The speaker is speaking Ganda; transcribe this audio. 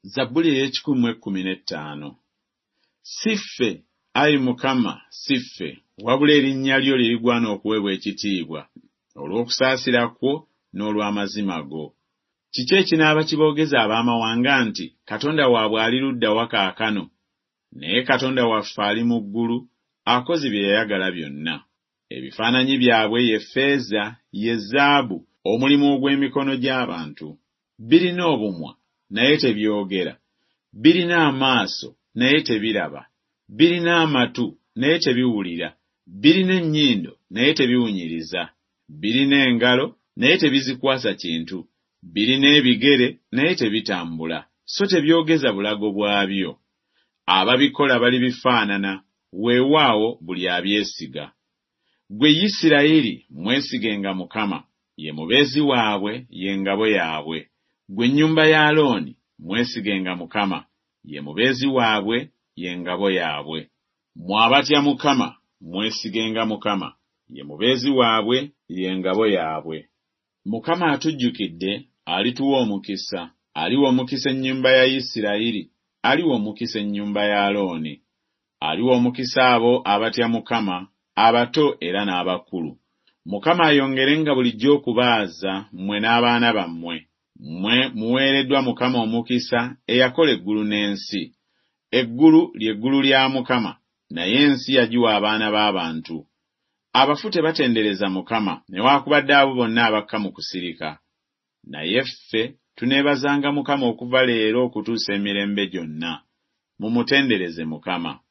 Zabbuli ey'ekikumi-15. Siffe, ayi Mukama, siffe, wabula erinnya lyo lirigwana okuweebwa ekitiibwa, olw'okusaasira kwo n'olw'amazima go. Kiki ekinaaba kiboogeza ab'amawanga nti Katonda waabwe ali ludda wa kaakano? Naye Katonda waffe ali mu ggulu, akoze bye yayagala byonna. Ebifaananyi byabwe ye ffeeza, ye zaabu, omulimu ogw'emikono gy'abantu. Birina obumwa, naye tebyogera. Birina amaaso, naye tebiraba. Birina amatu, naye tebiwulira. Birina ennyindo, naye tebiwunyiriza. Birina engalo, naye tebizikwasa kintu. Birina ebigere, naye tebitambula, so tebyogeza bulago bwabyo. Ababikola bali bifaanana, weewaawo buli abyesiga. Ggwe Isirayiri, mwesigenga Mukama, ye mubeezi waabwe, ye ngabo yaabwe. Ggwe ennyumba ya Alooni, mwesigenga Mukama, ye mubeezi waabwe, ye ngabo yaabwe. Mmwe abatya Mukama, mwesigenga Mukama, ye mubeezi waabwe, ye ngabo yaabwe. Mukama atujjukidde, alituwa omukisa. Aliwa omukisa ennyumba ya Isirayiri, aliwa omukisa ennyumba ya Alooni. Aliwa omukisa abo abatya Mukama, abato era n'abakulu. Mukama ayongerenga bulijjo okubaaza mmwe n'abaana bammwe. Mmwe muweereddwa Mukama omukisa eyakola eggulu n'ensi. Eggulu ly'eggulu lya Mukama, naye ensi yagiwa abaana b'abantu. Abafu tebatendereza Mukama, newaakubadde abo bonna abakka mu kusirika. Naye ffe tuneebazanga Mukama okuva leero okutuusa emirembe gyonna. Mumutendereze Mukama.